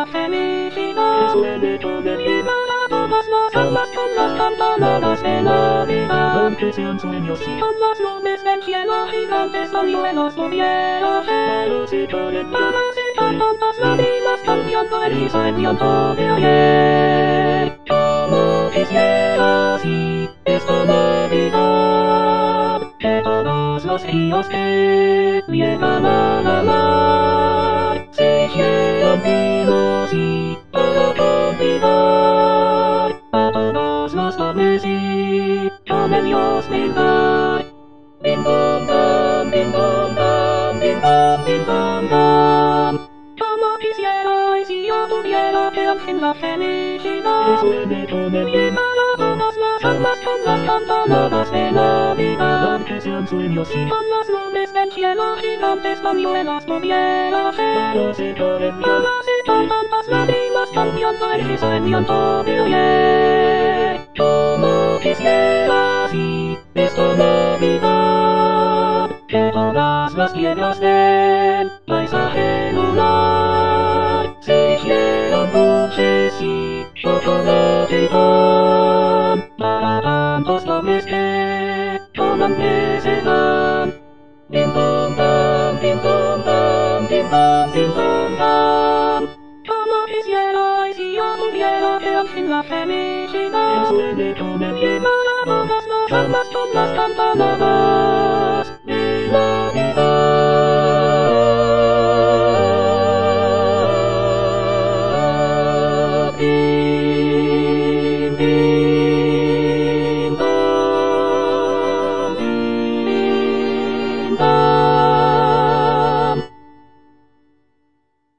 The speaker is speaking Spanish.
la felicidad. Suene con el himno A todas las almas con las campanadas de Navidad. aunque sean sueños y Con las nubes del cielo gigantes pañuelos pudiera ser. pero si caen Para secar tantas lágrimas cambiando en risa el llanto de ayer. Como quisiera así esta Navidad, que todos los ríos que llegan a la mar se hicieran vivos y para convidar a todos los hombres y camelios brindar. Bim bom bam, bim bom bam, bim bom, bim bom bam. Como quisiera y si yo tuviera que al fin la felicidad. suene con el himno Llegar a todas las almas con las campanadas de Navidad. aunque sean sueños y Con las nubes del cielo gigantes pañuelos pudiera ser. pero si caen Para secar tantas lágrimas cambiando en risa el llanto de ayer. Como quisiera así esta Navidad, que todas las piedras del paisaje lunar se hicieran dulces y chocolate y pan para tantos nobles que con hambre se dan. Bim bom bam, bim bom bam, bim bam, bim bom bam. Como quisiera y si yo tuviera que al fin la felicidad. suene con el himno Llegar a todas las almas con las campanas